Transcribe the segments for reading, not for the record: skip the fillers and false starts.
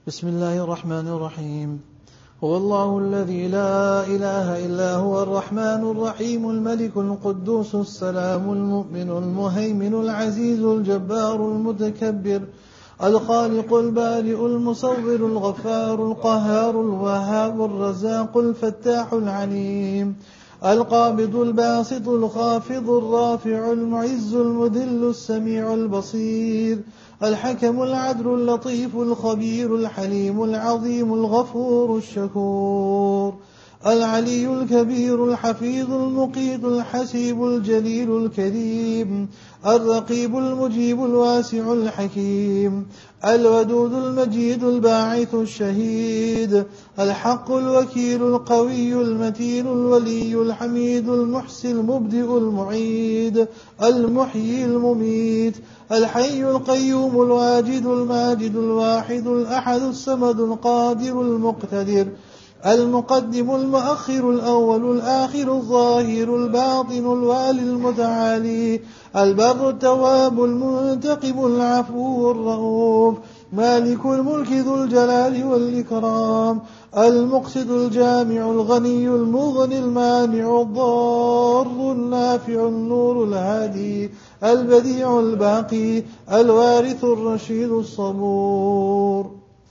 بسم الله الرحمن الرحيم. هو الله الذي لا إله إلا هو الرحمن الرحيم الملك القدوس السلام المؤمن المهيمن العزيز الجبار المتكبر الخالق البارئ المصور الغفار القهار الوهاب الرزاق الفتاح العليم القابض الباسط الخافض الرافع المعز المذل السميع البصير الحكم العدل اللطيف الخبير الحليم العظيم الغفور الشكور العلي الكبير الحفيظ المقيت الحسيب الجليل الكريم الرقيب المجيب الواسع الحكيم الودود المجيد الباعث الشهيد الحق الوكيل القوي المتين الولي الحميد المحسي المبدئ المعيد المحيي المميت الحي القيوم الواجد الماجد الواحد الأحد الصمد القادر المقتدر المقدم المؤخر الأول الآخر الظاهر الباطن الوالي المتعالي البر التواب المنتقم العفو الرؤوف مالك الملك ذو الجلال والإكرام المقسط الجامع الغني المغني المانع الضار النافع النور الهادي البديع الباقي الوارث الرشيد الصبور.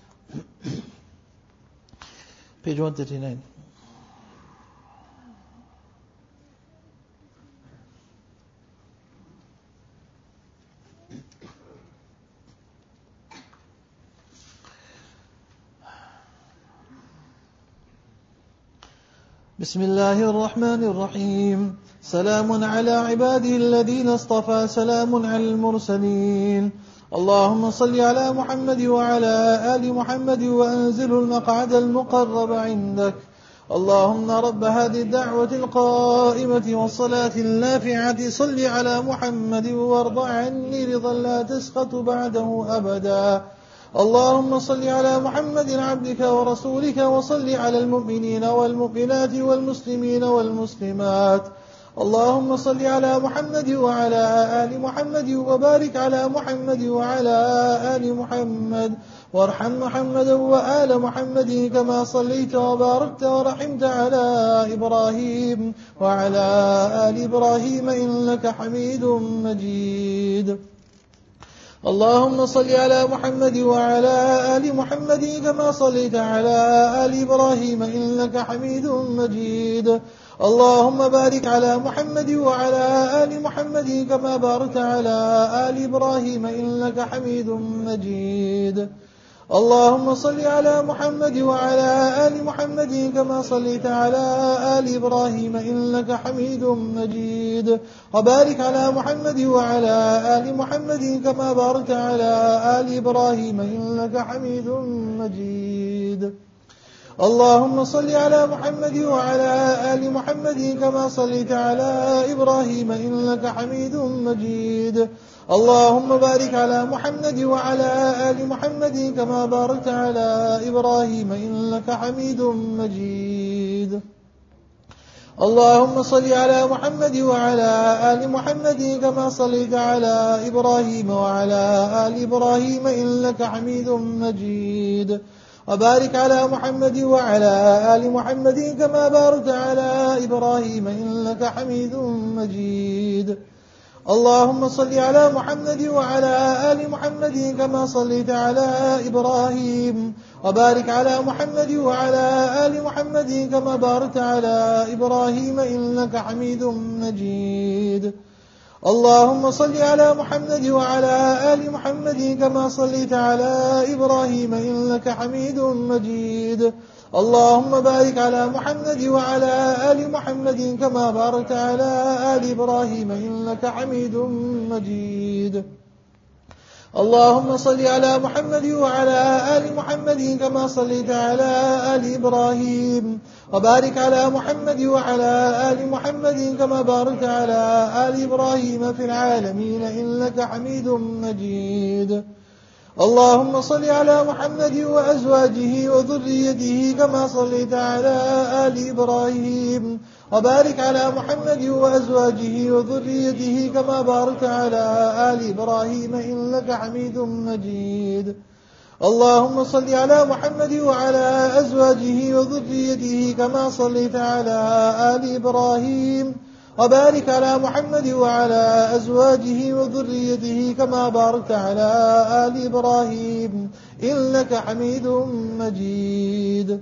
Page 139. بسم الله الرحمن الرحيم. سلام على عباده الذين اصطفى سلام على المرسلين. اللهم صل على محمد وعلى آل محمد وأنزل المقعد المقرب عندك. اللهم رب هذه الدعوة القائمة والصلاة النافعة صل على محمد وارض عني رضا لا تسخط بعده أبدا. اللهم صل على محمد عبدك ورسولك وصل على المؤمنين والمؤمنات والمسلمين والمسلمات. اللهم صل على محمد وعلى آل محمد وبارك على محمد وعلى آل محمد وارحم محمدا وآل محمد كما صليت وباركت ورحمت على إبراهيم وعلى آل إبراهيم إنك حميد مجيد. اللهم صل على محمد وعلى آل محمد كما صليت على آل إبراهيم إنك حميد مجيد. اللهم بارك على محمد وعلى آل محمد كما باركت على آل إبراهيم إنك حميد مجيد. اللهم صل على محمد وعلى آل محمد كما صليت على آل إبراهيم إنك حميد مجيد. وبارك على محمد وعلى آل محمد كما باركت على آل إبراهيم إنك حميد مجيد. اللهم صل على محمد وعلى آل محمد كما صليت على إبراهيم إنك حميد مجيد. اللهم بارك على محمد وعلى آل محمد كما باركت على إبراهيم إنك حميد مجيد. اللهم صل على محمد وعلى آل محمد كما صليت على إبراهيم وعلى آل إبراهيم إنك حميد مجيد. وبارك على محمد وعلى آل محمد كما باركت على إبراهيم إنك حميد مجيد. اللهم صل على محمد وعلى آل محمد كما صليت على إبراهيم وبارك على محمد وعلى آل محمد كما باركت على إبراهيم إنك حميد مجيد. اللهم صل على محمد وعلى آل محمد كما صليت على إبراهيم إنك حميد مجيد. اللهم بارك على محمد وعلى آل محمد كما باركت على آل إبراهيم إنك حميد مجيد. اللهم صل على محمد وعلى آل محمد كما صليت على آل إبراهيم وبارك على محمد وعلى آل محمد كما باركت على آل إبراهيم في العالمين إنك حميد مجيد. اللهم صل على محمد وأزواجه وذريته كما صليت على آل إبراهيم وبارك على محمد وأزواجه وذريته كما باركت على آل إبراهيم إنك حميد مجيد. اللهم صل على محمد وعلى أزواجه وذريته كما صليت على آل إبراهيم، وبارك على محمد وعلى أزواجه وذريته كما باركت على آل إبراهيم إنك حميد مجيد.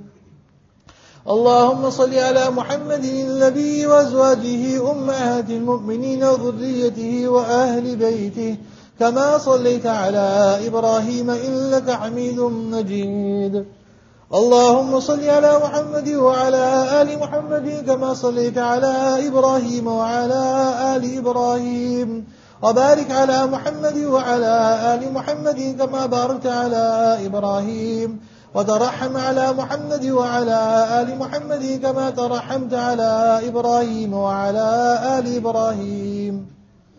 اللهم صل على محمد النبي وأزواجه أمهات المؤمنين وذريته وأهل بيته كما صليت على إبراهيم إنك حميد مجيد. اللهم صل على محمد وعلى آل محمد كما صليت على إبراهيم وعلى آل إبراهيم، وبارك على محمد وعلى آل محمد كما باركت على إبراهيم، وترحم على محمد وعلى آل محمد كما ترحمت على إبراهيم وعلى آل إبراهيم.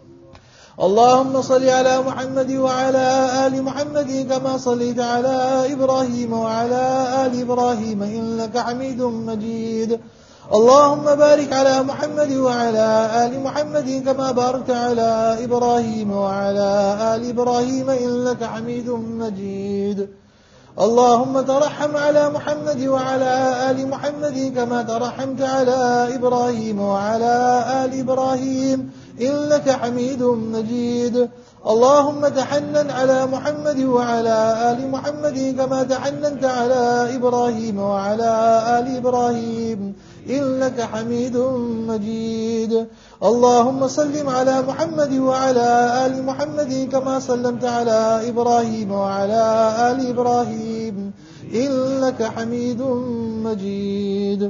اللهم صل على محمد وعلى آل محمد كما صليت على إبراهيم وعلى آل إبراهيم إنك حميد مجيد. اللهم بارك على محمد وعلى آل محمد كما باركت على إبراهيم وعلى آل إبراهيم إنك حميد مجيد. اللهم ترحم على محمد وعلى آل محمد كما ترحمت على إبراهيم وعلى آل إبراهيم إنك حميد مجيد. اللهم تحنن على محمد وعلى آل محمد كما تحننت على إبراهيم وعلى آل إبراهيم إنك حميد مجيد. اللهم سلم على محمد وعلى آل محمد كما سلمت على إبراهيم وعلى آل إبراهيم إنك حميد مجيد.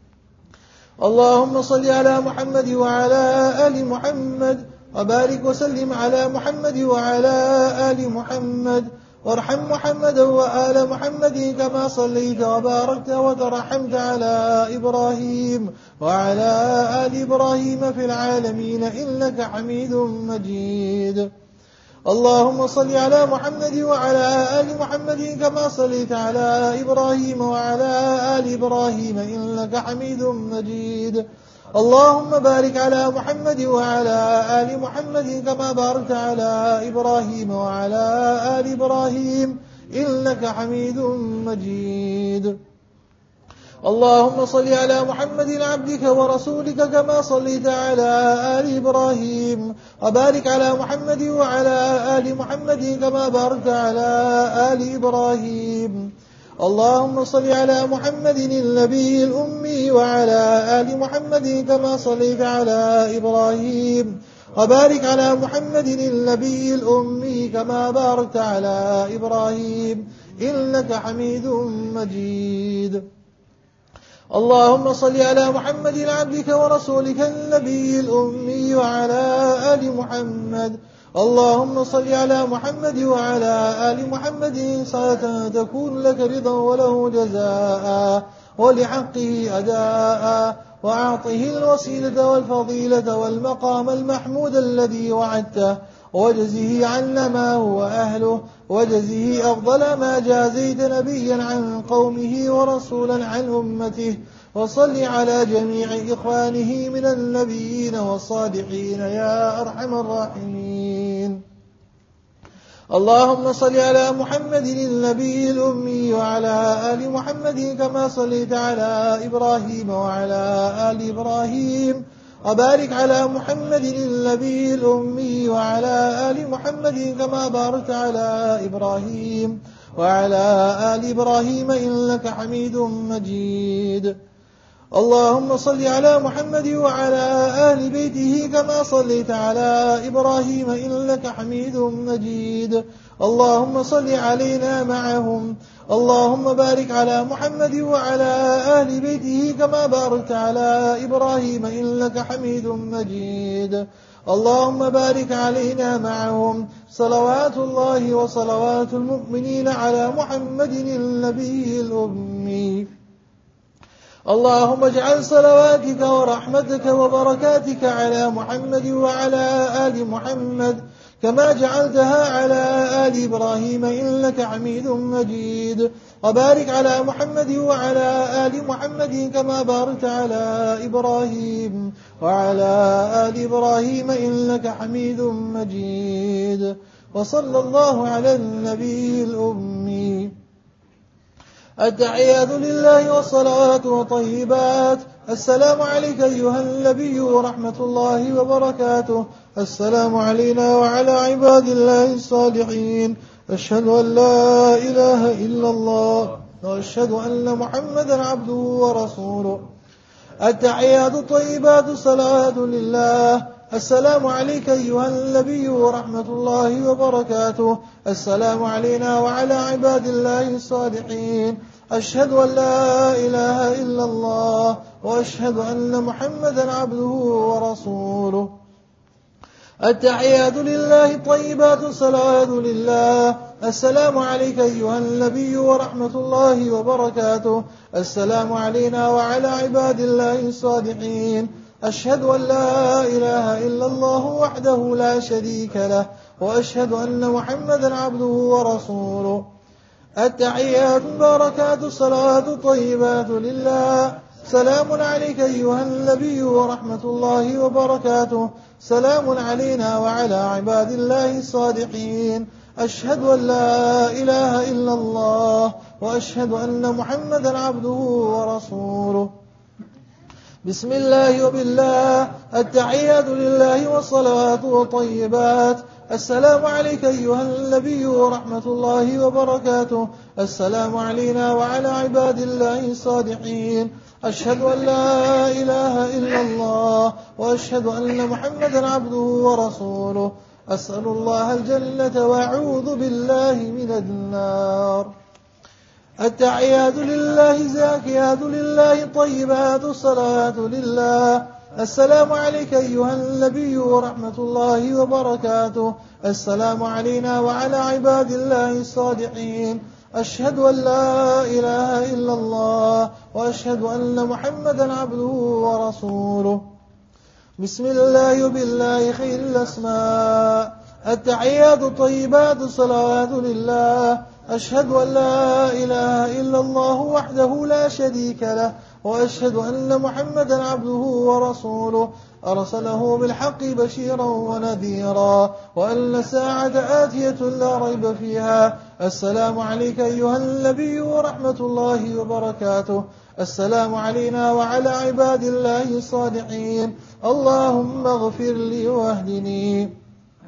اللهم صل على محمد وعلى آل محمد وبارك وسلم على محمد وعلى آل محمد، وارحم محمدا وآل محمد كما صليت وباركت وترحمت على إبراهيم وعلى آل إبراهيم في العالمين إنك حميد مجيد. اللهم صل على محمد وعلى آل محمد كما صليت على إبراهيم وعلى آل إبراهيم إنك حميد مجيد. اللهم بارك على محمد وعلى آل محمد كما باركت على إبراهيم وعلى آل إبراهيم إنك حميد مجيد. اللهم صل على محمد عبدك ورسولك كما صليت على آل إبراهيم، وبارك على محمد وعلى آل محمد كما باركت على آل إبراهيم. اللهم صل على محمد النبي الأمي وعلى آل محمد كما صليت على إبراهيم، وبارك على محمد النبي الأمي كما باركت على إبراهيم إنك حميد مجيد. اللهم صل على محمد عبدك ورسولك النبي الأمي وعلى آل محمد. اللهم صل على محمد وعلى آل محمد صلاة تكون لك رضا وله جزاء ولحقه أداء، وأعطه الوسيلة والفضيلة والمقام المحمود الذي وعدته، وجزه عنا ما هو أهله، وجزه أفضل ما جازيت نبيا عن قومه ورسولا عن أمته. وصل على جميع إخوانه من النبيين والصالحين يا أرحم الراحمين. اللهم صل على محمد النبي الأمي وعلى آل محمد كما صليت على إبراهيم وعلى آل إبراهيم، وبارك على محمد النبي الأمي وعلى آل محمد كما باركت على إبراهيم وعلى آل إبراهيم إنك حميد مجيد. اللهم صل على محمد وعلى آل بيته كما صليت على إبراهيم إنك حميد مجيد. اللهم صل علينا معهم. اللهم بارك على محمد وعلى آل بيته كما باركت على إبراهيم إنك حميد مجيد. اللهم بارك علينا معهم. صلوات الله وصلوات المؤمنين على محمد النبي الأمي. اللهم اجعل صلواتك ورحمتك وبركاتك على محمد وعلى آل محمد كما جعلتها على آل إبراهيم إنك حميد مجيد. وبارك على محمد وعلى آل محمد كما باركت على إبراهيم وعلى آل إبراهيم إنك حميد مجيد. وصلى الله على النبي الأمي. التحيات لله والصلاة وطيبات. السلام عليك أيها النبي ورحمة الله وبركاته. السلام علينا وعلى عباد الله الصالحين. أشهد أن لا إله إلا الله وأشهد أن محمدا عبده ورسوله. التحيات الطيبات الصلاة لله. السلام عليك أيها النبي ورحمة الله وبركاته. السلام علينا وعلى عباد الله الصالحين. أشهد أن لا إله إلا الله وأشهد أن محمدا عبده ورسوله. التحيات لله الطيبات الصلاة لله. السلام عليك أيها النبي ورحمة الله وبركاته. السلام علينا وعلى عباد الله الصالحين. أشهد أن لا إله إلا الله وحده لا شريك له وأشهد أن محمدا عبده ورسوله. التحيات المباركات الصلاة الطيبات لله. سلام عليك أيها النبي ورحمة الله وبركاته. سلام علينا وعلى عباد الله الصالحين. أشهد أن لا إله إلا الله وأشهد أن محمدا عبده ورسوله. بسم الله وبالله. التحيات لله والصلاة والطيبات. السلام عليك أيها النبي ورحمة الله وبركاته. السلام علينا وعلى عباد الله الصالحين. أشهد أن لا إله إلا الله وأشهد أن محمدا عبده ورسوله. أسأل الله الجنة وأعوذ بالله من النار. التحيات لله زاكيات لله طيبات الصلاة لله. السلام عليك أيها النبي ورحمة الله وبركاته. السلام علينا وعلى عباد الله الصالحين. أشهد أن لا إله إلا الله وأشهد أن محمدا عبده ورسوله. بسم الله وبالله خير الأسماء. التحيات الطيبات الصلاة لله. أشهد أن لا إله إلا الله وحده لا شريك له وأشهد أن محمدا عبده ورسوله. أرسله بالحق بشيرا ونذيرا وأن الساعة آتية لا ريب فيها. السلام عليك أيها النبي ورحمة الله وبركاته. السلام علينا وعلى عباد الله الصالحين. اللهم اغفر لي واهدني.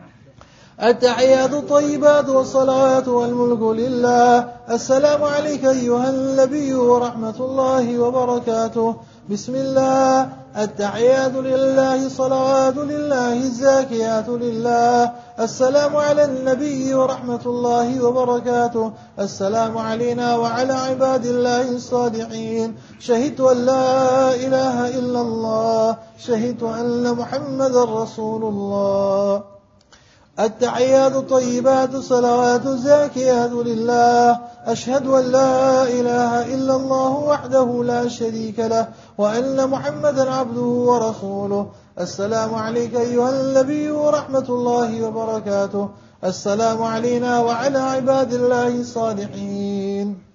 التحيات الطيبات والصلاة والملك لله. السلام عليك أيها النبي ورحمة الله وبركاته. بسم الله. التحيات لله صلوات لله الزاكيات لله. السلام على النبي ورحمة الله وبركاته. السلام علينا وعلى عباد الله الصالحين. شهدت أن لا إله إلا الله. شهدت أن محمد رسول الله. التحيات الطيبات الصلوات الزاكيات لله. أشهد أن لا إله إلا الله وحده لا شريك له وأن محمدا عبده ورسوله. السلام عليك أيها النبي ورحمة الله وبركاته. السلام علينا وعلى عباد الله الصالحين.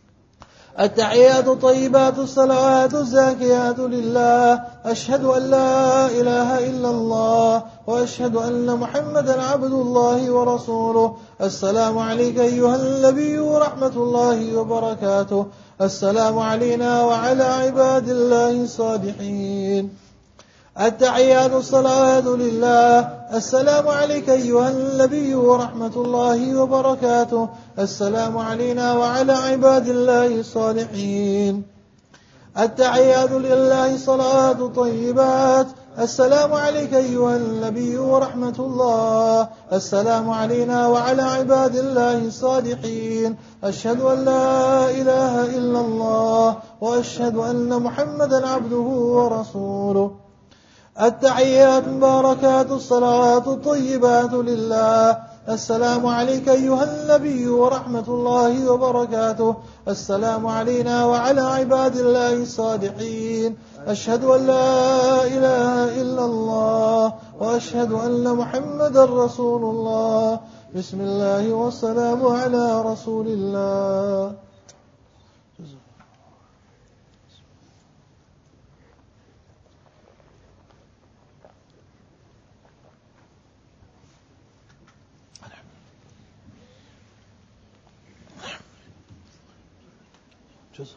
التحيات الطيبات الصلوات الزاكيات لله. أشهد أن لا إله إلا الله وأشهد أن محمدا عبد الله ورسوله. السلام عليك أيها النبي ورحمة الله وبركاته. السلام علينا وعلى عباد الله الصالحين. التحيات الصلاة لله. السلام عليك أيها النبي ورحمة الله وبركاته. السلام علينا وعلى عباد الله الصالحين. التحيات لله صلاة طيبات. السلام عليك أيها النبي ورحمة الله. السلام علينا وعلى عباد الله الصالحين. أشهد أن لا إله إلا الله وأشهد أن محمدا عبده ورسوله. التحيات المباركات الصلاة الطيبات لله. السلام عليك أيها النبي ورحمة الله وبركاته. السلام علينا وعلى عباد الله الصالحين. أشهد أن لا إله إلا الله وأشهد أن محمدا رسول الله. بسم الله والسلام على رسول الله. Just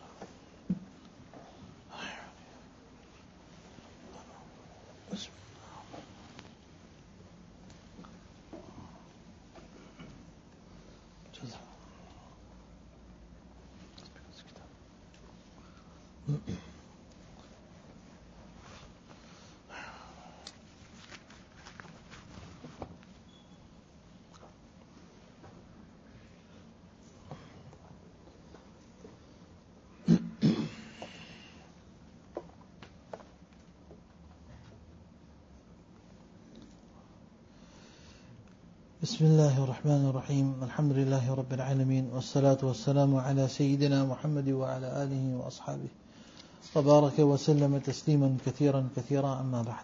بسم الله الرحمن الرحيم الحمد لله رب العالمين والصلاة والسلام على سيدنا محمد وعلى آله وأصحابه وبارك وسلم تسليما كثيرا كثيرا أما بعد.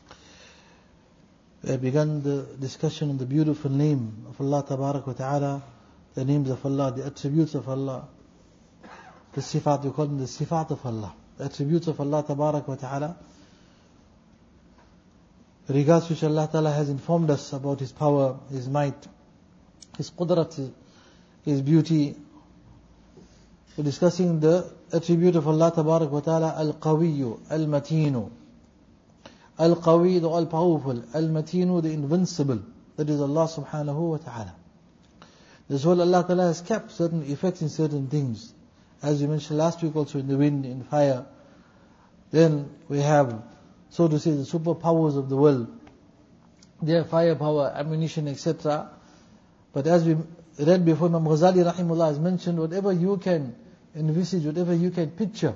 We have begun the discussion on the beautiful name of Allah Tabarak wa Ta'ala, the names of Allah, the attributes of Allah, the sifat, we call them the sifat of Allah, the attributes of Allah Tabarak wa Ta'ala, regards which Allah Ta'ala has informed us about His power, His might, His qudrat, His beauty. We're discussing the attribute of Allah Tabarak wa Ta'ala, Al-Qawiyyu, Al-Matinu. Al-Qawi, the all-powerful, Al-Matinu, the invincible. That is Allah Subhanahu wa Ta'ala. This whole Allah Ta'ala has kept certain effects in certain things. As we mentioned last week also, in the wind, in fire. Then we have, so to say, the superpowers of the world. Their firepower, ammunition, etc. But as we read before, Imam Ghazali Rahimullah has mentioned, whatever you can envisage, whatever you can picture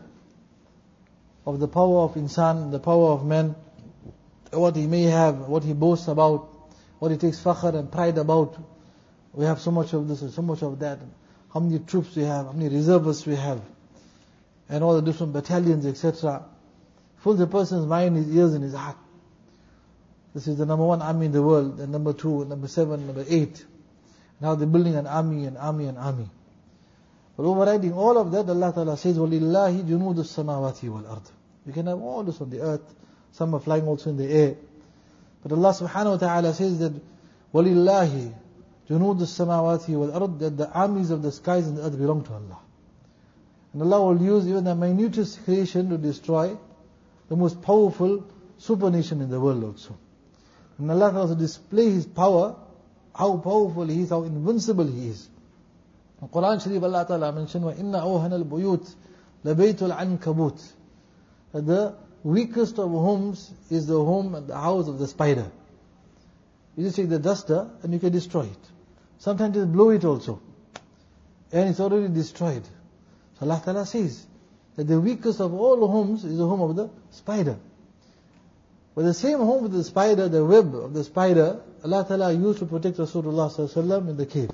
of the power of insan, the power of man, what he may have, what he boasts about, what he takes fakhr and pride about. We have so much of this and so much of that. How many troops we have, how many reservists we have, and all the different battalions, etc. Fills a person's mind, his ears and his heart. This is the number one army in the world, and number 2, number 7, number 8. Now they're building an army and army and army. But overriding all of that, Allah Ta'ala says, وَلِلَّهِ جُنُودُ السَّمَاوَاتِ وَالْأَرْضِ. You can have all this on the earth. Some are flying also in the air. But Allah Subhanahu wa Ta'ala says that وَلِلَّهِ جُنُودُ السَّمَاوَاتِ وَالْأَرْضِ, that the armies of the skies and the earth belong to Allah. And Allah will use even the minutest creation to destroy the most powerful super nation in the world also. And Allah Ta'ala display His power, how powerful He is, how invincible He is. In Quran Sharif, Allah Ta'ala mentioned, وَإِنَّ أَوْهَنَ الْبُيُوتِ لَبَيْتُ الْعَنْكَبُوتِ. That the weakest of homes is the home and the house of the spider. You just take the duster and you can destroy it. Sometimes just blow it also. And it's already destroyed. So Allah Ta'ala says that the weakest of all homes is the home of the spider. But the same home with the spider, the web of the spider, Allah Ta'ala used to protect Rasulullah Sallallahu Alaihi Wasallam in the cave.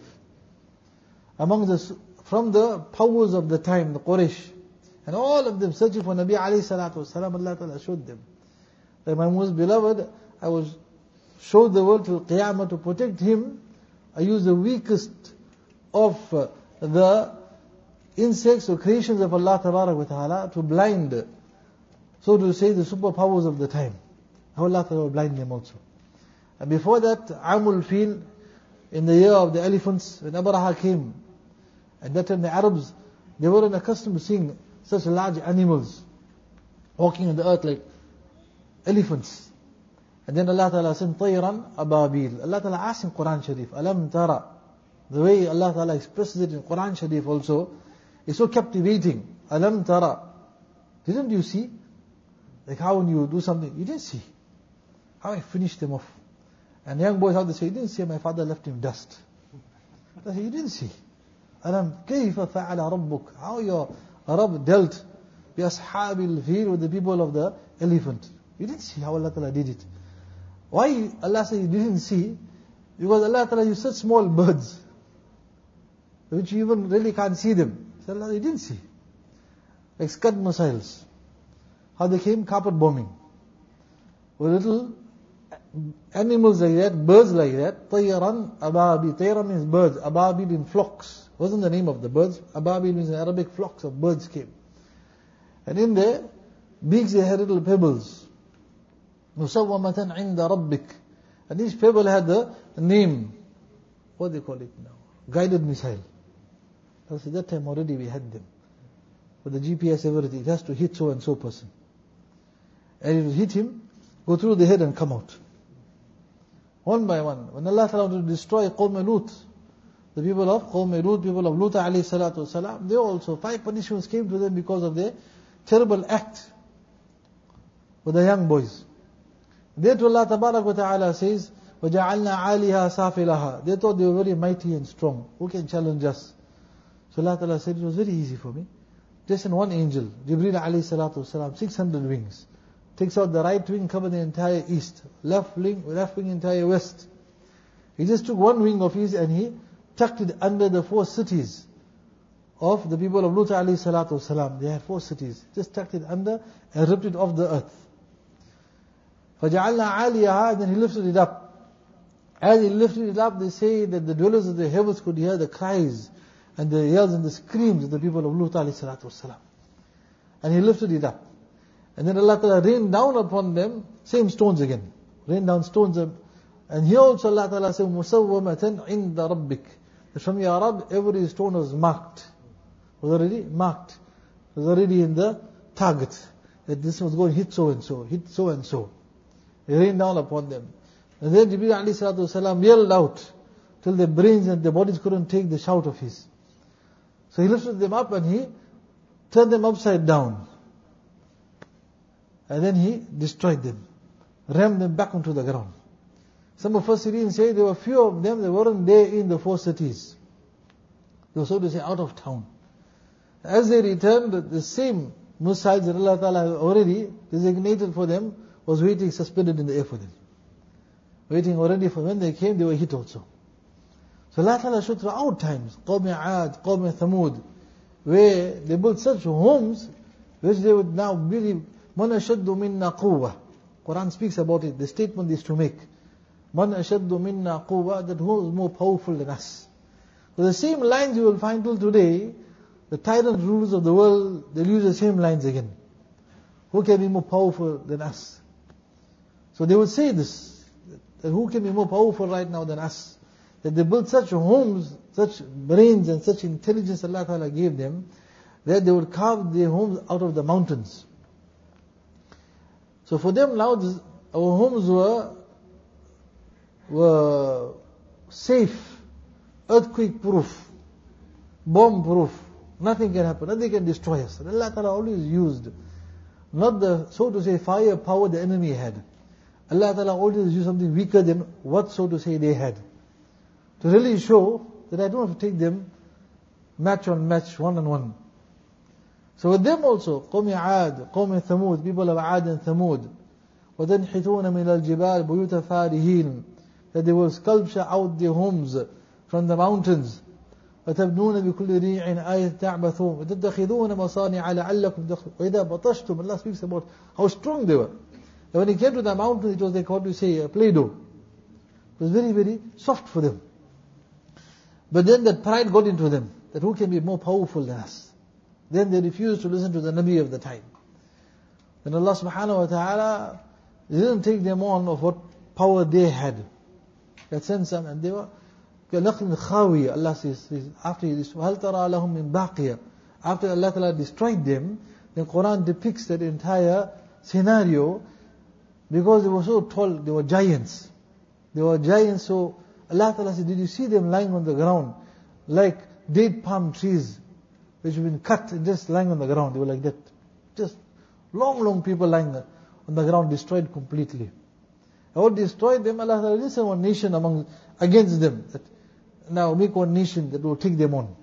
From the powers of the time, the Quraysh, and all of them searching for Nabi alayhi salatu wasalam, Allah Ta'ala showed them that my most beloved, I will show the world till Qiyamah to protect him. I use the weakest of the insects or creations of Allah Ta'ala to blind, so to say, the superpowers of the time. How Allah Ta'ala will blind them also. And before that, Amul Fil, in the year of the elephants, when Abraha came, and that time the Arabs, they weren't accustomed to seeing such large animals walking on the earth like elephants. And then Allah Ta'ala sent Tayran Ababil. Allah Ta'ala asked in Quran Sharif, Alam Tara. The way Allah Ta'ala expresses it in Quran Sharif also is so captivating. Alam Tara. Didn't you see? Like how when you do something, you didn't see. How I finished them off. And young boys, how they say, you didn't see, my father left him dust. They say, you didn't see. Alam kayfa fa'ala rabbuk. How your Rabb dealt bi ashabil fil, with the people of the elephant. You didn't see how Allah Ta'ala did it. Why Allah says you didn't see? Because Allah Ta'ala used such small birds, which you even really can't see them. So Allah, you didn't see. Like Scud missiles. How they came carpet bombing. With little animals like that, birds like that. Tayran Ababil. Tayran means birds. Ababil in flocks. Wasn't the name of the birds. Ababil means in Arabic flocks of birds came. And in their beaks they had little pebbles. Musawwamatan inda rabbik. And each pebble had the name. What do they call it now? Guided missile. So that time already we had them. with the GPS, everything. It has to hit so and so person. And it will hit him, go through the head and come out. One by one. When Allah Ta'ala wanted to destroy Qawm Lut, the people of Qawm Lut, people of Lut alayhi salatu wasalam, they also, 5 punishments came to them because of their terrible act with the young boys. There to Allah Tabarak wa Ta'ala says, وَجَعَلْنَا عَالِهَا سَافِلَهَا. They thought they were very mighty and strong. Who can challenge us? So Allah Ta'ala said, it was very easy for me. Just in one angel, Jibreel alayhi salatu wasalam, 600 wings. Takes out the right wing, cover the entire east. Left wing entire west. He just took one wing of his and he tucked it under the 4 cities of the people of Lut alayhi salatu wasalam. They had 4 cities. Just tucked it under and ripped it off the earth. فَجَعَلْنَا عَالِيَهَا. And then he lifted it up. As he lifted it up, they say that the dwellers of the heavens could hear the cries and the yells and the screams of the people of Lut alayhi salatu wasalam. And he lifted it up. And then Allah Ta'ala rained down upon them, same stones again. Rained down stones. And here also Allah Ta'ala said, مُسَوَّمَةً عِنْدَ رَبِّكَ. That from your Rabb, every stone was marked. Was already marked. Was already in the target. That this was going to hit so and so, hit so and so. It rained down upon them. And then Jibreel alayhi salatu wasalam yelled out till their brains and their bodies couldn't take the shout of his. So he lifted them up and he turned them upside down. And then he destroyed them. Rammed them back onto the ground. Some of us Syrians say there were few of them that weren't there in the 4 cities. They were, so to say, out of town. As they returned, the same missiles that Allah Ta'ala had already designated for them was waiting suspended in the air for them. Waiting already for when they came, they were hit also. So Allah Ta'ala showed throughout times, Qawm Aad, Qawm Thamud, where they built such homes, which they would now believe, Man ashaddu minna quwwah. Quran speaks about it. The statement is to make. Man ashaddu minna quwwah, that who is more powerful than us. So the same lines you will find till today, the tyrant rulers of the world, they'll use the same lines again. Who can be more powerful than us? So they would say this, that who can be more powerful right now than us? That they built such homes, such brains and such intelligence Allah Ta'ala gave them, that they would carve their homes out of the mountains. So for them now, our homes were safe, earthquake proof, bomb proof. Nothing can happen, nothing can destroy us. And Allah Ta'ala always used, not the, so to say, firepower the enemy had. Allah Ta'ala always used something weaker than what, so to say, they had. To really show that I don't have to take them match on match, one on one. So with them also, Qawm Aad, Qawm Thamud, people of Aad and Thamud, وَتَنْحِتُونَ مِنَ الْجِبَالِ بُيُوتَ فَارِهِينَ, that they will sculpture out their homes from the mountains. وَتَبْنُونَ بِكُلِّ رِيعٍ آيَةٍ تَعْبَثُونَ وَتَتَّخِذُونَ مَصَانِعَ لَعَلَّكُمْ تَخْلُدُونَ وَإِذَا بَطَشْتُمْ, Allah speaks about how strong they were. And when it came to the mountains, it was like, what do you say, a Play-Doh. It was very, very soft for them. But then that pride got into them, that who can be more powerful than us? Then they refused to listen to the Nabi of the time. Then Allah subhanahu wa ta'ala didn't take them on of what power they had. That sent some, and they were كَنَخْلٍ خَاوِيَةٍ. Allah says, after this, وَهَلْ تَرَى لَهُم مِّن بَاقِيَةٍ. After Allah Ta'ala destroyed them, then Quran depicts that entire scenario, because they were so tall, they were giants. They were giants, so Allah Ta'ala said, did you see them lying on the ground, like date palm trees, which have been cut and just lying on the ground? They were like that. Just long people lying on the ground, destroyed completely. And what destroyed them, Allah Ta'ala didn't send one nation against them. That now make one nation that will take them on.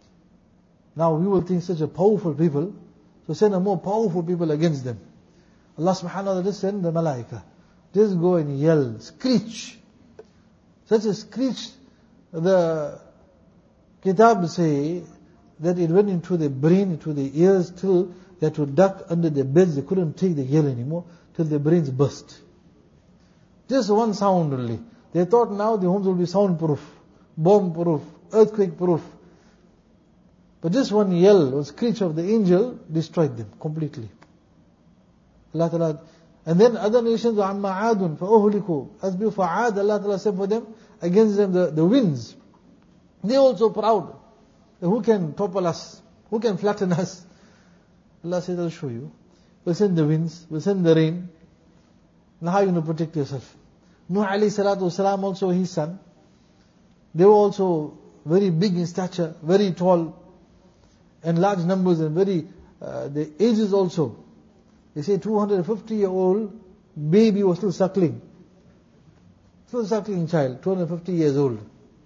Now we will think such a powerful people, so send a more powerful people against them. Allah subhanahu wa ta'ala just send the malaika. Just go and yell, screech. Such a screech, the kitab say, that it went into the brain, into the ears, till they had to duck under their beds. They couldn't take the yell anymore, till their brains burst. Just one sound only. They thought now the homes will be soundproof, bomb-proof, earthquake-proof. But just one yell, one screech of the angel destroyed them completely. Allah Ta'ala. And then other nations, وَعَمَّا عَادٌ فَأُهْلِكُوا. As before Aad, Allah Ta'ala sent for them, against them the winds. They also proud. Who can topple us? Who can flatten us? Allah says, I'll show you. We'll send the winds, we'll send the rain. Now how are you going to protect yourself? Nuh alayhi salatu wasalam, also his son, they were also very big in stature, very tall, and large numbers, and the ages also. They say 250-year-old baby was still suckling. Still suckling child, 250 years old.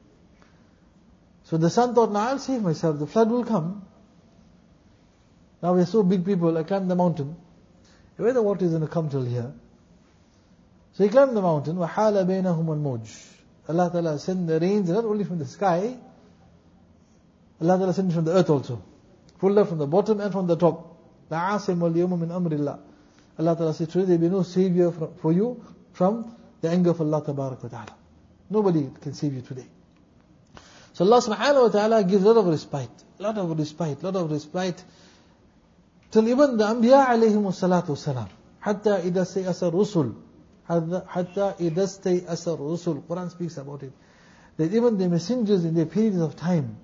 So the son thought, now I'll save myself, the flood will come. Now we're so big people, I climbed the mountain. Where the water is going to come till here? So he climbed the mountain, وَحَالَ بَيْنَهُمَ الْمَوْجِ. Allah Ta'ala sent the rains, not only from the sky, Allah Ta'ala sent it from the earth also. Full from the bottom and from the top. لَا عَاصِمَ الْيَوْمَ مِنْ أَمْرِ اللَّهِ. Allah Ta'ala said, today there will be no savior for you from the anger of Allah Tabarak wa Ta'ala. Nobody can save you today. So Allah Subhanahu wa Ta'ala gives a lot of respite, till even the Anbiya alayhimu salatu wasalam, حَتَّى إِذَا سَيْأَسَ الرُّسُلُ, حَتَّى إِذَا اسْتَيْأَسَ الرُّسُلُ. Quran speaks about it. That even the messengers in their periods of time,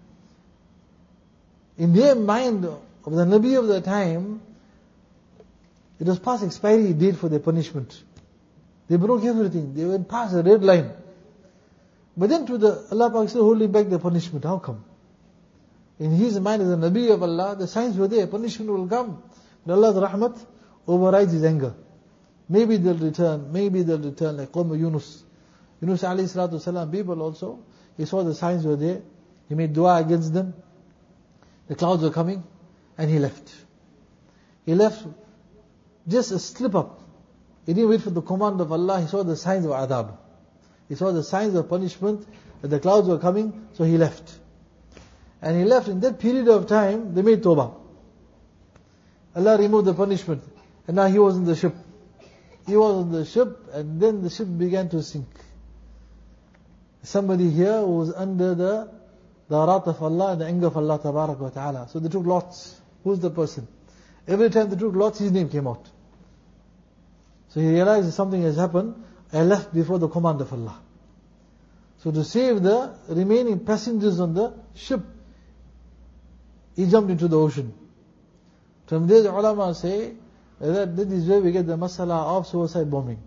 in their mind of the Nabi of the time, it was past expiry date for their punishment. They broke everything. They went past the red line. But then Allah Pak still holding back the punishment. How come? In his mind as a Nabi of Allah, the signs were there. Punishment will come. But Allah's rahmat overrides his anger. Maybe they'll return like Qawm Yunus. Yunus alayhi salatu wasalam, people also, he saw the signs were there. He made dua against them. The clouds were coming, and he left. He left just a slip up. He didn't wait for the command of Allah. He saw the signs of adab. He saw the signs of punishment, that the clouds were coming, so he left. And he left in that period of time, they made tawbah. Allah removed the punishment. And now he was in the ship. And then the ship began to sink. Somebody here who was under the wrath of Allah and the anger of Allah Tabarak wa Ta'ala. So they took lots. Who's the person? Every time they took lots, his name came out. So he realized that something has happened. I left before the command of Allah. So to save the remaining passengers on the ship, he jumped into the ocean. From there the ulama say that this is where we get the masala of suicide bombing.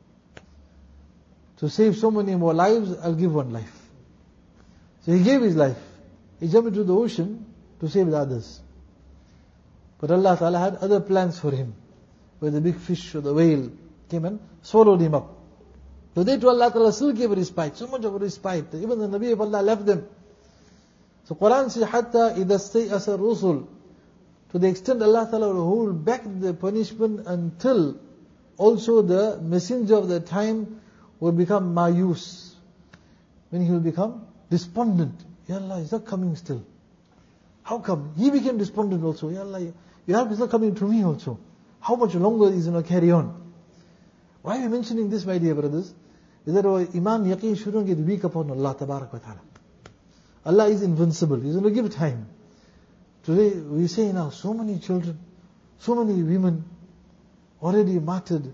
To save so many more lives, I'll give one life. So he gave his life. He jumped into the ocean to save the others. But Allah Ta'ala had other plans for him, where the big fish or the whale came and swallowed him up. So they to Allah Ta'ala still gave a respite, so much of a respite. Even the Nabi of Allah left them. So Quran says, حَتَّى إِذَا اسْتَيْأَسَ الرُّسُلُ, to the extent Allah Ta'ala will hold back the punishment until also the messenger of the time will become mayus. When he will become despondent. Ya Allah, is not coming still. How come? He became despondent also. Ya Allah, your help is not coming to me also. How much longer is it going to carry on? Why are we mentioning this, my dear brothers? Is that our iman yaqeen shouldn't get weak upon Allah Tabarak wa Ta'ala. Allah is invincible. He's going to give time. Today we say now, so many children, so many women already martyred,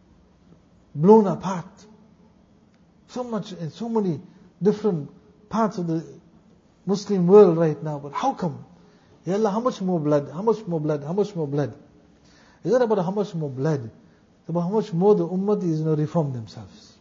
blown apart. So much and so many different parts of the Muslim world right now. But how come? Ya Allah, how much more blood? How much more blood? How much more blood? Is that about how much more blood? It's about how much more the ummah is going to reform themselves.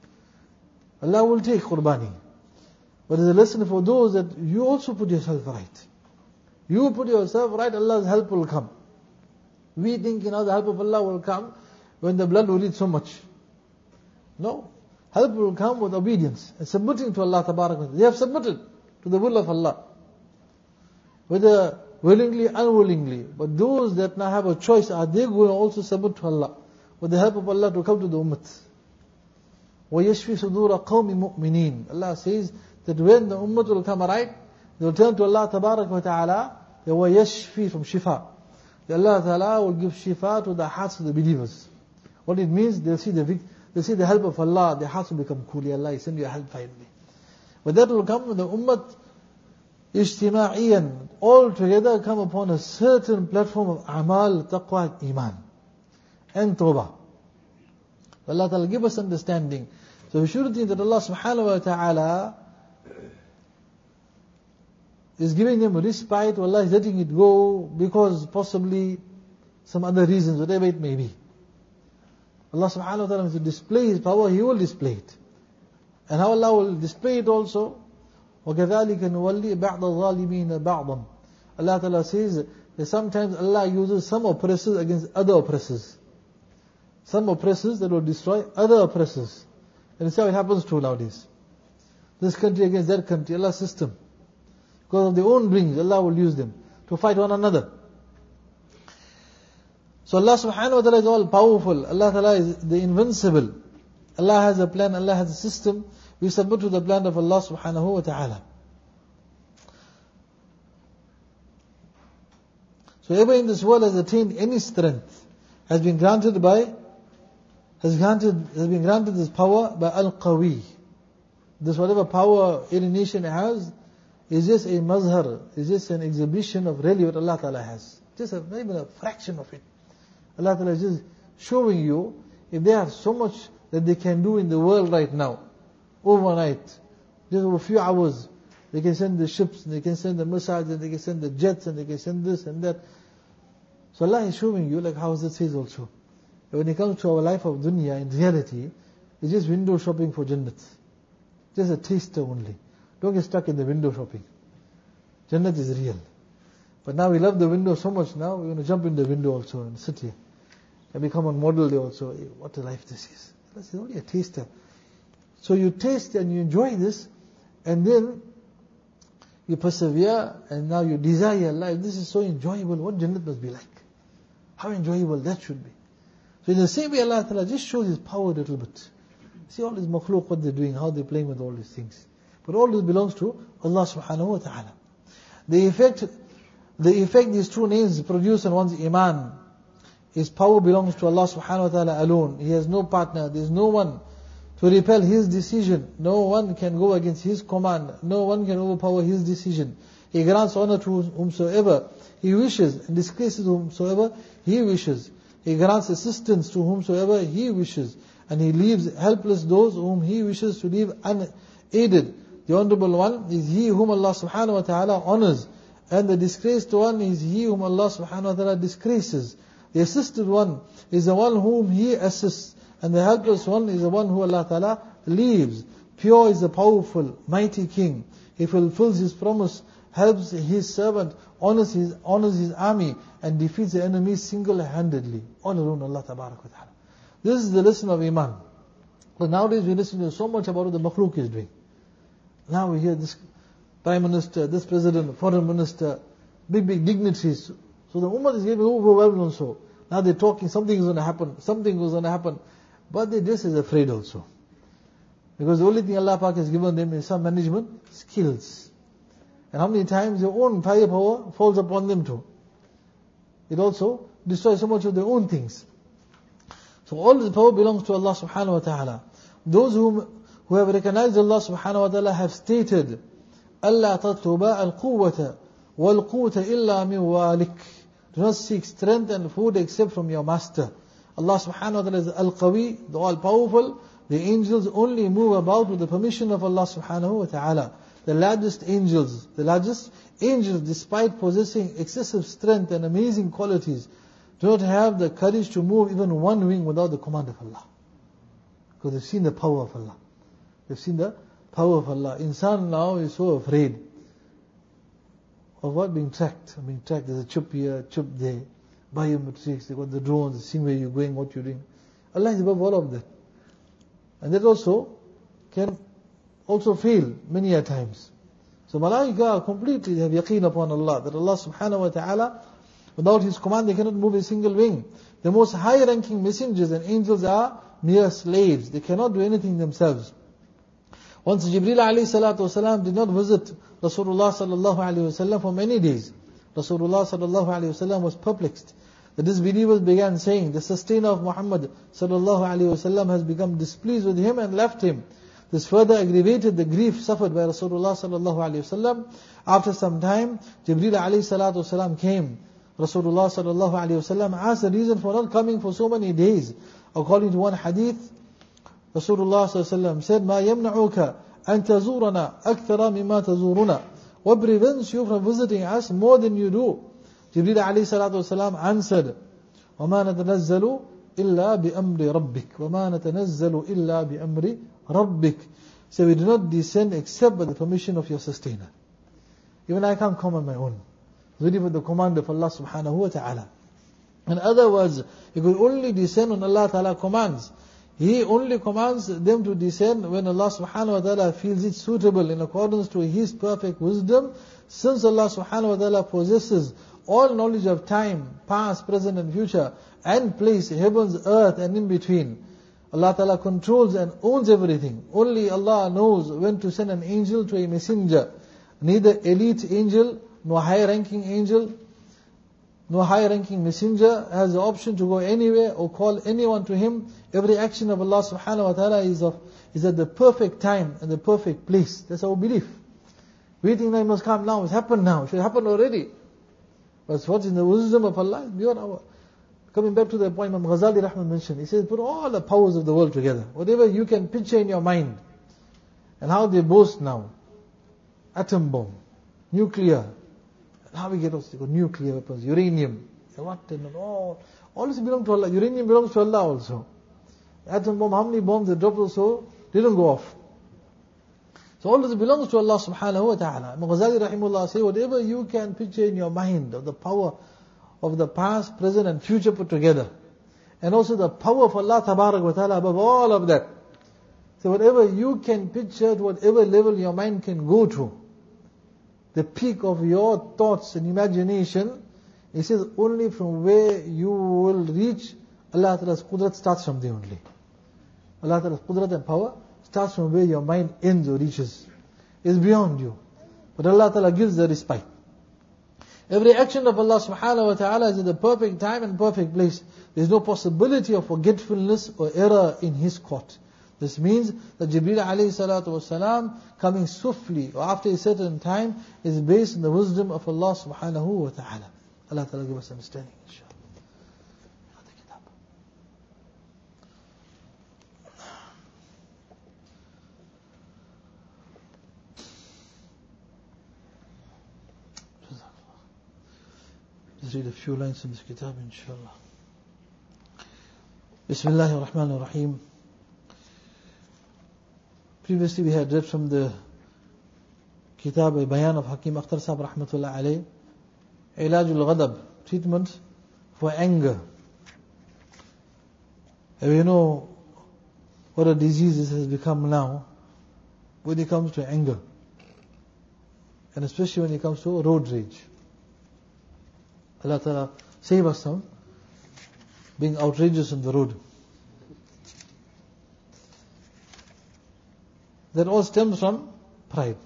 Allah will take qurbani. But it's a lesson for those that you also put yourself right. You put yourself right, Allah's help will come. We think, the help of Allah will come when the blood will lead so much. No. Help will come with obedience and submitting to Allah Tabarak wa Ta'ala. They have submitted to the will of Allah. Whether willingly, unwillingly. But those that now have a choice, are they going to also submit to Allah? With the help of Allah to come to the ummah. وَيَشْفِ صُدُورَ قَوْمِ مُؤْمِنِينَ. Allah says that when the ummah will come right, they will turn to Allah Tabarak wa Ta'ala. They will yashfi from shifa. Allah Ta'ala will give shifa to the hearts of the believers. What it means, they'll see the help of Allah, their hearts will become cool. Ya Allah, send your help finally. But that will come when the ummah ijtima'iyan, all together come upon a certain platform of amal, taqwa, iman, and tawbah. Allah Ta'ala give us understanding. So we shouldn't think that Allah Subhanahu wa Ta'ala is giving them a respite, Allah is letting it go because possibly some other reasons, whatever it may be. Allah subhanahu wa ta'ala wants to display His power, He will display it. And how Allah will display it also, وَكَذَلِكَ نُوَلِّي بَعْضَ الظَّالِمِينَ بَعْضًا. Allah ta'ala says that sometimes Allah uses some oppressors against other oppressors. Some oppressors that will destroy other oppressors. And it's how it happens too nowadays. This country against that country, Allah's system. Because of their own brings, Allah will use them to fight one another. So Allah subhanahu wa ta'ala is all powerful. Allah ta'ala is the invincible. Allah has a plan, Allah has a system. We submit to the plan of Allah subhanahu wa ta'ala. So whoever in this world has attained any strength has been granted this power by Al-Qawi. This whatever power any nation has is just a mazhar, is just an exhibition of really what Allah Ta'ala has. Just not even a fraction of it. Allah Ta'ala is just showing you, if they have so much that they can do in the world right now, overnight, just over a few hours, they can send the ships, and they can send the missiles, and they can send the jets, and they can send this and that. So Allah is showing you, like how it says also, that when it comes to our life of dunya, in reality, it's just window shopping for Jannat. Just a taster only. Don't get stuck in the window shopping. Jannat is real. But now we love the window so much now, we're going to jump in the window also and sit here. And become a model there also. Hey, what a life this is. This is only a taster. So you taste and you enjoy this, and then you persevere, and now you desire life. This is so enjoyable. What Jannat must be like. How enjoyable that should be. So in the same way, Allah Ta'ala just shows His power a little bit. See all these makhluk, what they're doing, how they're playing with all these things. But all this belongs to Allah subhanahu wa ta'ala. The effect these two names produce on one's iman, His power belongs to Allah subhanahu wa ta'ala alone. He has no partner, there is no one to repel His decision. No one can go against His command. No one can overpower His decision. He grants honor to whomsoever He wishes, and disgraces whomsoever He wishes. He grants assistance to whomsoever He wishes, and He leaves helpless those whom He wishes to leave unaided. The Honorable One is He whom Allah subhanahu wa ta'ala honors, and the disgraced one is He whom Allah subhanahu wa ta'ala disgraces. The assisted one is the one whom He assists, and the helpless one is the one who Allah ta'ala leaves. Pure is the powerful, mighty King. He fulfills His promise, helps His servant, honors His army, and defeats the enemy single-handedly. All alone Allah tabarak wa ta'ala. This is the lesson of Iman. But nowadays we listen to so much about what the makhluk is doing. Now we hear this Prime Minister, this President, Foreign Minister, big dignitaries. So the Ummah is getting overwhelmed also. Now they're talking, something is going to happen. But they're just as afraid also. Because the only thing Allah Pak has given them is some management skills. And how many times their own firepower falls upon them too. It also destroys so much of their own things. So all the power belongs to Allah subhanahu wa ta'ala. Those who have recognized Allah subhanahu wa ta'ala have stated, أَلَّا تَطْلُبَ الْقُوَّةَ وَالْقُوَّةَ إِلَّا مِنْ وَالِكَ. Do not seek strength and food except from your master. Allah subhanahu wa ta'ala is Al-Qawi, the all-powerful. The angels only move about with the permission of Allah subhanahu wa ta'ala. The largest angels, despite possessing excessive strength and amazing qualities, do not have the courage to move even one wing without the command of Allah. Because they've seen the power of Allah. Insan now is so afraid of what? Being tracked. There's a chip here, chip there. Biometrics, they got the drones, seeing where you're going, what you're doing. Allah is above all of that. And that also can also fail many a times. So malaika completely have yaqeen upon Allah, that Allah subhanahu wa ta'ala, without His command they cannot move a single wing. The most high ranking messengers and angels are mere slaves. They cannot do anything themselves. Once Jibreel alayhi salatu wasalam did not visit Rasulullah sallallahu alayhi wasallam for many days. Rasulullah sallallahu alayhi wasallam was perplexed. The disbelievers began saying, the sustainer of Muhammad sallallahu alayhi wasallam has become displeased with him and left him. This further aggravated the grief suffered by Rasulullah sallallahu alayhi wasallam. After some time, Jibreel alayhi salatu wasalam came. Rasulullah sallallahu alayhi wasallam asked the reason for not coming for so many days. According to one hadith, Rasulullah sallallahu alayhi wasallam said, "Ma yamna'uka an tazurana akthara mimma tazuruna." What prevents you from visiting us more than you do? Jibreel alayhi salatu wasalam answered, وَمَا نَتَنَزَّلُ إِلَّا بِأَمْرِ رَبِّكَ وَمَا نَتَنَزَّلُ إِلَّا بِأَمْرِ رَبِّكَ. So we do not descend except by the permission of your sustainer. Even I can't come on my own. It's really for the command of Allah subhanahu wa ta'ala. In other words, you could only descend when Allah ta'ala commands. He only commands them to descend when Allah subhanahu wa ta'ala feels it suitable in accordance to His perfect wisdom. Since Allah subhanahu wa ta'ala possesses all knowledge of time, past, present and future, and place, heavens, earth and in between. Allah ta'ala controls and owns everything. Only Allah knows when to send an angel to a messenger. Neither elite angel, nor high-ranking angel, no high-ranking messenger has the option to go anywhere or call anyone to him. Every action of Allah subhanahu wa ta'ala is at the perfect time and the perfect place. That's our belief. We think that it must come now, it's happened now, it should happen already. But what's in the wisdom of Allah is beyond our... Coming back to the point Imam Ghazali Rahman mentioned, he says, put all the powers of the world together. Whatever you can picture in your mind. And how they boast now. Atom bomb, nuclear, how we get also nuclear weapons, uranium, what and all this belongs to Allah. Uranium belongs to Allah also. Atom bomb, how many bombs they dropped also didn't go off. So all this belongs to Allah subhanahu wa ta'ala. Imam Ghazali rahimahullah say, whatever you can picture in your mind of the power of the past, present and future put together. And also the power of Allah tabarak wa ta'ala above all of that. So whatever you can picture, whatever level your mind can go to, the peak of your thoughts and imagination, he says only from where you will reach, Allah Ta'ala's qudrat starts from there only. Allah Ta'ala's qudrat and power starts from where your mind ends or reaches. It's beyond you. But Allah Ta'ala gives the respite. Every action of Allah subhanahu wa ta'ala is at the perfect time and perfect place. There is no possibility of forgetfulness or error in His court. This means that Jibreel alayhi salatu wasalam coming swiftly or after a certain time is based on the wisdom of Allah subhanahu wa ta'ala. Allah ta'ala give us understanding, inshallah. Just read a few lines from this kitab, inshallah. Bismillahir Rahmanir Rahim. Previously we had read from the kitab a bayan of Hakim Akhtar Sahib rahmatullah alayh, Ilajul Ghadab, treatment for anger. And we know what a disease this has become now when it comes to anger. And especially when it comes to road rage. Allah Ta'ala save us from being outrageous on the road. That all stems from pride.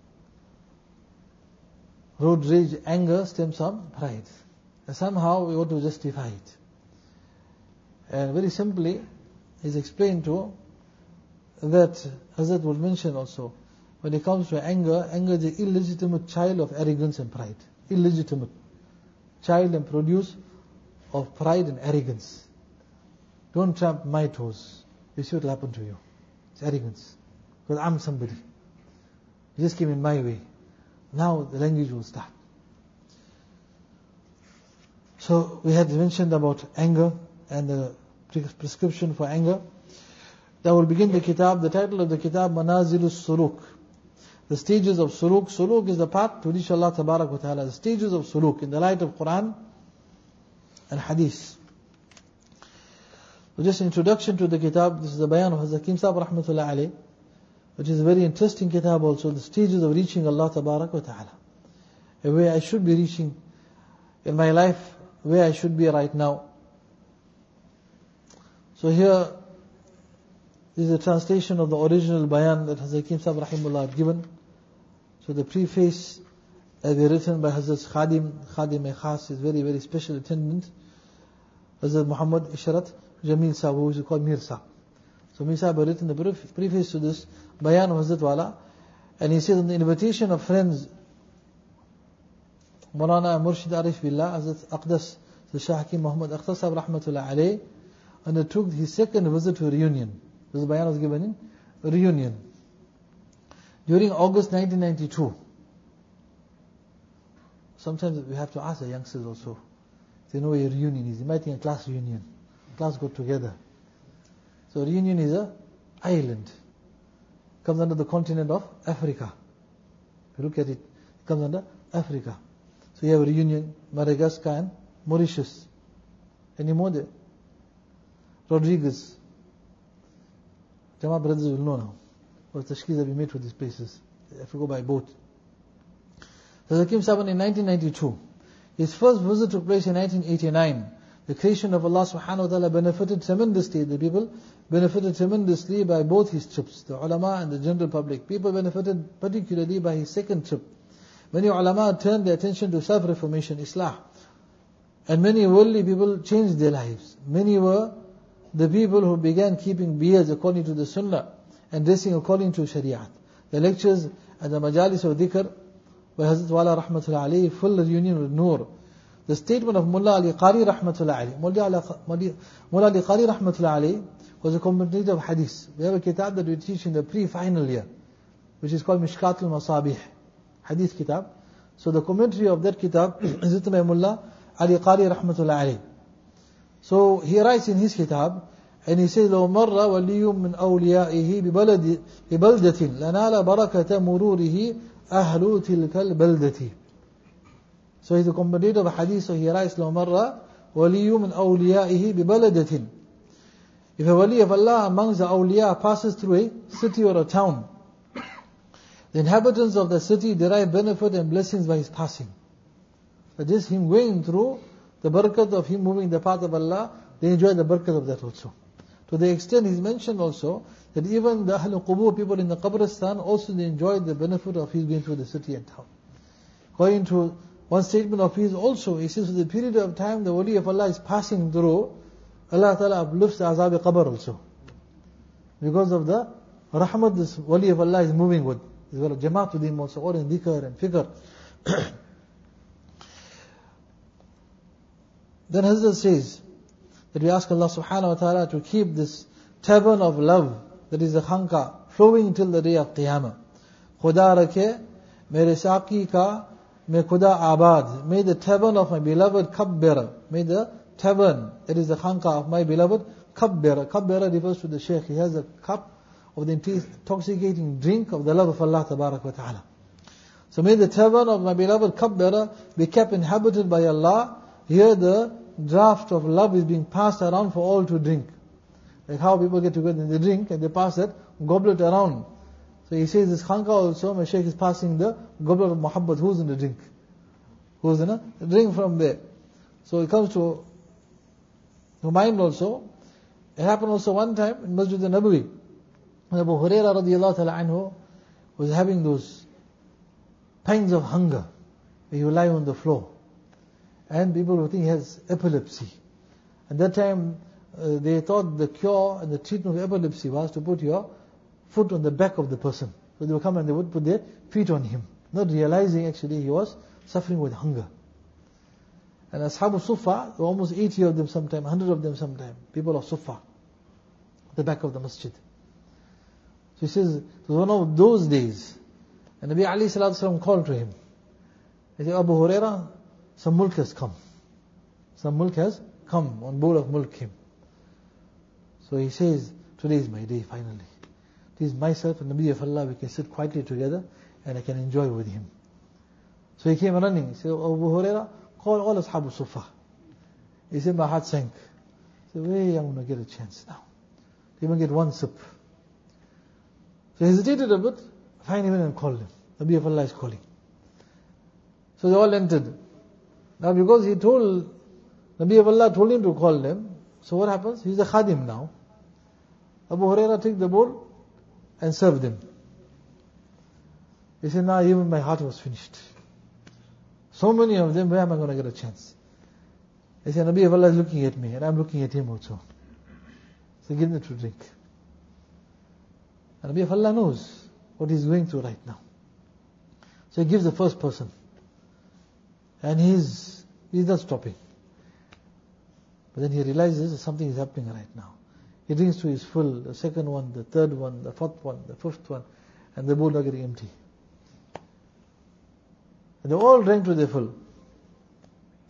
Road rage, anger stems from pride. And somehow we want to justify it. And very simply, is explained to that Hazrat would mention also, when it comes to anger, anger is the illegitimate child of arrogance and pride. Illegitimate child and produce of pride and arrogance. Don't tramp my toes. You see what will happen to you. It's arrogance. Because I'm somebody. You just came in my way. Now the language will start. So we had mentioned about anger and the prescription for anger. That will begin the kitab. The title of the kitab, Manazilus Suluk. The stages of suluk. Suluk is the path to reach Allah Tabarak wa Ta'ala. The stages of suluk in the light of Quran and Hadith. So just introduction to the kitab. This is the bayan of Hazrat Hakim Sahib rahmatullah alayh, which is a very interesting kitab also. The stages of reaching Allah Tabarak wa Ta'ala. And where I should be reaching in my life, where I should be right now. So here is a translation of the original bayan that Hazrat Hakim Sahib rahimahullah had given. So the preface written by Hazrat Khadim Khas, is very, very special attendant. Hazrat Muhammad Ishrat Jamil Sahib, who is called Mir Sahib. So Mir Sahib had written the preface to this bayan of Hazrat Wala. And he says, on the invitation of friends, Maulana Murshid Arif Billah, Hazrat Aqdas, the Shah Hakim Muhammad Akhtar Sahib rahmatullah alayh, undertook his second visit to Reunion. This bayan was given in Reunion during August 1992. Sometimes we have to ask the youngsters also. They know where a reunion is. You might think a class reunion. Class got together. So reunion is a island. Comes under the continent of Africa. If you look at it, it comes under Africa. So you have a reunion, Madagascar and Mauritius. Any more there? Rodriguez. Jama brothers will know now. What tashkils have been made for these places. They have to go by boat. So Hakim Saban in 1992. His first visit took place in 1989. The creation of Allah subhanahu wa ta'ala benefited tremendously. The people benefited tremendously by both his trips. The ulama and the general public. People benefited particularly by his second trip. Many ulama turned their attention to self-reformation, Islah. And many worldly people changed their lives. Many were the people who began keeping beards according to the sunnah and dressing according to shariat. The lectures and the majalis of dhikr by Hazrat Wala Rahmatullah alayhi, full reunion with Noor. The statement of Mullah Ali Qari Rahmatullah alayhi. Mullah Ali Qari Rahmatullah alayhi was a commentator of hadith. We have a kitab that we teach in the pre-final year, which is called Mishkat al-Masabih, hadith kitab. So the commentary of that kitab is written by Mullah Ali Qari Rahmatullah alayhi. So he writes in his kitab, and he says, لو مر ولي من أوليائه ببلدة لنال بركة مروره أهل تلك البلدة. So he's a commentator of a hadith, so he writes, لو مر ولي من أوليائه ببلدة. If a wali of Allah amongst the awliya passes through a city or a town, the inhabitants of the city derive benefit and blessings by his passing. But just him going through, the barakat of him moving the path of Allah, they enjoy the barakat of that also. To the extent he's mentioned also, that even the Ahlul Qubur people in the Qabristan, also they enjoy the benefit of his going through the city and town. Going to one statement of his also, he says, for the period of time the wali of Allah is passing through, Allah Ta'ala uplifts the azab qabr also. Because of the rahmat this wali of Allah is moving with. He's got a jamaat with him also, or in dhikr and fikr. Then Hazrat says that we ask Allah subhanahu wa ta'ala to keep this tavern of love, that is the khanqa, flowing until the day of Qiyamah. Khuda rakhe, mere saqi ka, me khuda abad. May the tavern of my beloved cup bearer, may the tavern, that is the khanqa of my beloved cup bearer. Cup bearer refers to the Shaykh. He has a cup of the intoxicating drink of the love of Allah tabarak wa ta'ala. So may the tavern of my beloved cup bearer be kept inhabited by Allah. Here the draft of love is being passed around for all to drink. Like how people get together and they drink and they pass that goblet around. So he says this khanqa also, my Shaykh is passing the goblet of muhabbat. Who's in the drink? Who's in a drink from there? So it comes to mind also. It happened also one time in Masjid al-Nabawi. Abu Hurairah radiyallahu ta'ala anhu was having those pangs of hunger. He would lie on the floor. And people would think he has epilepsy. At that time, they thought the cure and the treatment of epilepsy was to put your foot on the back of the person. So they would come and they would put their feet on him, not realizing actually he was suffering with hunger. And Ashab Sufa, there were almost 80 of them sometime, 100 of them sometime, people of Sufa, at the back of the masjid. So he says, it was one of those days, and Nabi alayhi salatu wasalam called to him. He said, Abu Hurairah, some mulk has come. Some mulk has come, one bowl of milk came. So he says, today is my day finally. It is myself and Nabi of Allah, we can sit quietly together and I can enjoy with him. So he came running. He said, Abu Hurairah, call all Ashab Sufa. He said, my heart sank. He said, wait, I'm going to get a chance now. To even get one sip. So he hesitated a bit. Finally went and called him. Nabi of Allah is calling. So they all entered. Now because he told, Nabi of Allah told him to call them, so what happens? He's a khadim now. Abu Hurairah took the bowl and served them. He said, now even my heart was finished. So many of them, where am I going to get a chance? He said, Nabi of Allah is looking at me and I'm looking at him also. So give them to drink. And Nabi of Allah knows what he's going through right now. So he gives the first person. And he's not stopping. But then he realizes that something is happening right now. He drinks to his full, the second one, the third one, the fourth one, the fifth one, and the bowl are getting empty. And they all drank to their full.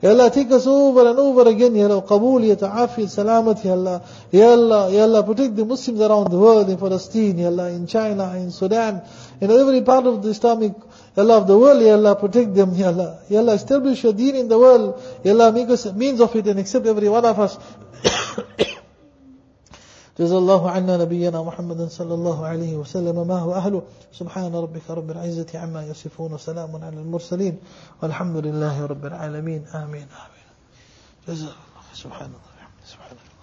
Ya Allah, take us over and over again, Ya Allah. Qabuliyat, afiyat, salamat, Ya Allah. Ya Allah, Ya Allah, protect the Muslims around the world, in Palestine, Ya Allah, in China, in Sudan, in every part of the Islamic, Ya Allah, of the world, Ya Allah, protect them, Ya Allah. Ya Allah, establish your deen in the world, Ya Allah, make us means of it and accept every one of us. جزا الله عنا نبينا محمد صلى الله عليه وسلم ما هو أهله. سبحان ربك رب العزة عما يصفون وسلام على المرسلين والحمد لله رب العالمين. آمين آمين. جزا الله. سبحان الله.